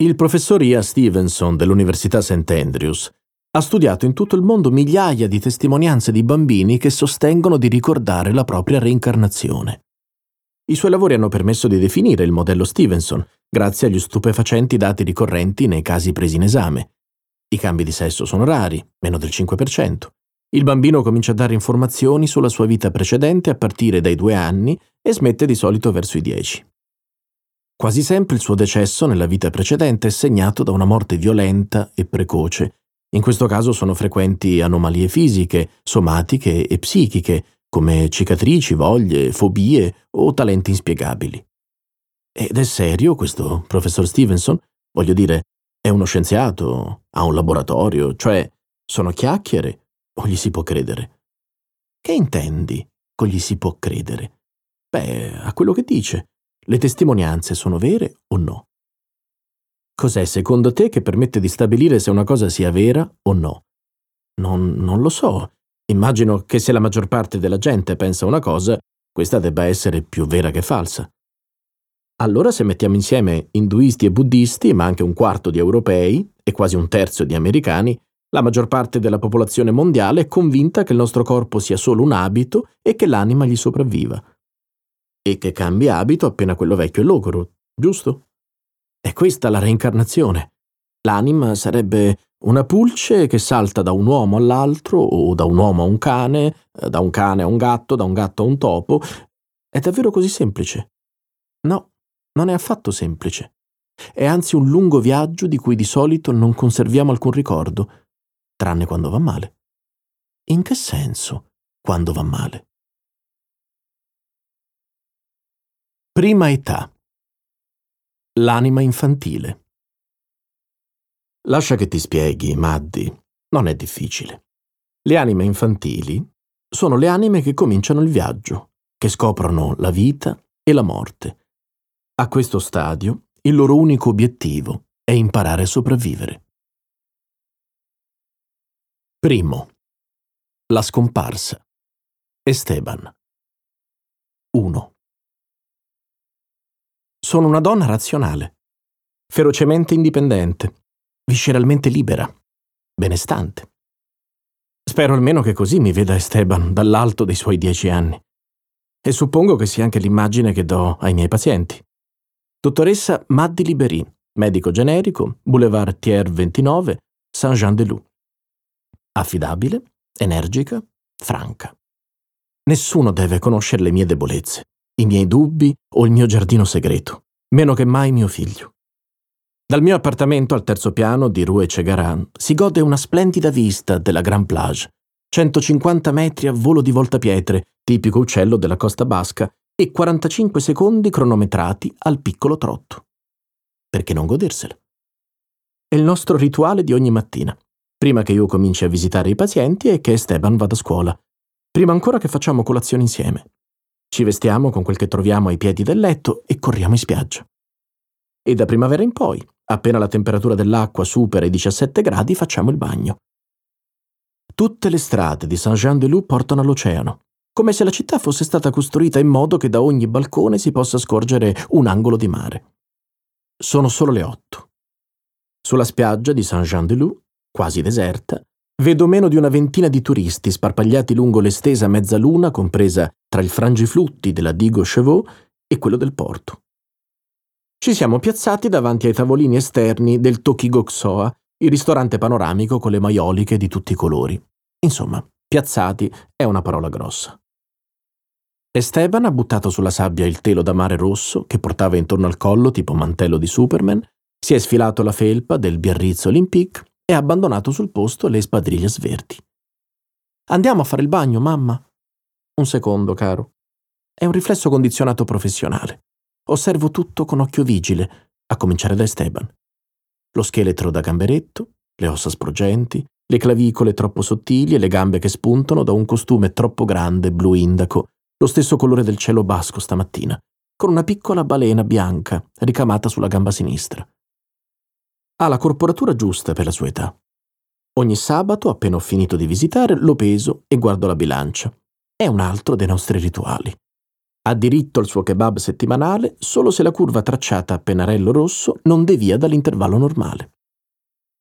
Il professor Ian Stevenson dell'Università St. Andrews ha studiato in tutto il mondo migliaia di testimonianze di bambini che sostengono di ricordare la propria reincarnazione. I suoi lavori hanno permesso di definire il modello Stevenson, grazie agli stupefacenti dati ricorrenti nei casi presi in esame. I cambi di sesso sono rari, meno del 5%. Il bambino comincia a dare informazioni sulla sua vita precedente a partire dai 2 anni e smette di solito verso i 10. Quasi sempre il suo decesso nella vita precedente è segnato da una morte violenta e precoce. In questo caso sono frequenti anomalie fisiche, somatiche e psichiche, come cicatrici, voglie, fobie o talenti inspiegabili. Ed è serio questo professor Stevenson? Voglio dire, è uno scienziato, ha un laboratorio, cioè sono chiacchiere o gli si può credere? Che intendi con gli si può credere? Beh, a quello che dice. Le testimonianze sono vere o no? Cos'è secondo te che permette di stabilire se una cosa sia vera o no? Non lo so. Immagino che se la maggior parte della gente pensa una cosa, questa debba essere più vera che falsa. Allora se mettiamo insieme induisti e buddisti, ma anche un quarto di europei e quasi un terzo di americani, la maggior parte della popolazione mondiale è convinta che il nostro corpo sia solo un abito e che l'anima gli sopravviva. E che cambia abito appena quello vecchio è logoro, giusto? È questa la reincarnazione. L'anima sarebbe una pulce che salta da un uomo all'altro o da un uomo a un cane a un gatto, da un gatto a un topo. È davvero così semplice? No, non è affatto semplice. È anzi un lungo viaggio di cui di solito non conserviamo alcun ricordo, tranne quando va male. In che senso, quando va male? Prima età. L'anima infantile. Lascia che ti spieghi, Maddie, non è difficile. Le anime infantili sono le anime che cominciano il viaggio, che scoprono la vita e la morte. A questo stadio, il loro unico obiettivo è imparare a sopravvivere. Primo. La scomparsa. Esteban. 1. Sono una donna razionale, ferocemente indipendente, visceralmente libera, benestante. Spero almeno che così mi veda Esteban dall'alto dei suoi 10 anni. E suppongo che sia anche l'immagine che do ai miei pazienti. Dottoressa Maddie Liberi, medico generico, Boulevard Thiers 29, Saint-Jean-de-Luz. Affidabile, energica, franca. Nessuno deve conoscere le mie debolezze, i miei dubbi o il mio giardino segreto, meno che mai mio figlio. Dal mio appartamento al 3° piano di Rue Chegaran si gode una splendida vista della Grand Plage, 150 metri a volo di voltapietre, tipico uccello della costa basca, e 45 secondi cronometrati al piccolo trotto. Perché non godersela? È il nostro rituale di ogni mattina, prima che io cominci a visitare i pazienti e che Esteban vada a scuola, prima ancora che facciamo colazione insieme. Ci vestiamo con quel che troviamo ai piedi del letto e corriamo in spiaggia. E da primavera in poi, appena la temperatura dell'acqua supera i 17 gradi, facciamo il bagno. Tutte le strade di Saint-Jean-de-Luz portano all'oceano, come se la città fosse stata costruita in modo che da ogni balcone si possa scorgere un angolo di mare. Sono solo le 8. Sulla spiaggia di Saint-Jean-de-Luz, quasi deserta, vedo meno di una ventina di turisti sparpagliati lungo l'estesa mezzaluna compresa tra il frangiflutti della Digue aux Chevaux e quello del porto. Ci siamo piazzati davanti ai tavolini esterni del Tokigoksoa, il ristorante panoramico con le maioliche di tutti i colori. Insomma, piazzati è una parola grossa. Esteban ha buttato sulla sabbia il telo da mare rosso che portava intorno al collo tipo mantello di Superman, si è sfilato la felpa del Biarritz Olympique e ha abbandonato sul posto le spadriglias verdi. Andiamo a fare il bagno, mamma? Un secondo, caro. È un riflesso condizionato professionale. Osservo tutto con occhio vigile, a cominciare da Esteban. Lo scheletro da gamberetto, le ossa sporgenti, le clavicole troppo sottili e le gambe che spuntano da un costume troppo grande blu indaco, lo stesso colore del cielo basco stamattina, con una piccola balena bianca ricamata sulla gamba sinistra. Ha la corporatura giusta per la sua età. Ogni sabato, appena ho finito di visitare, lo peso e guardo la bilancia. È un altro dei nostri rituali. Ha diritto al suo kebab settimanale solo se la curva tracciata a pennarello rosso non devia dall'intervallo normale.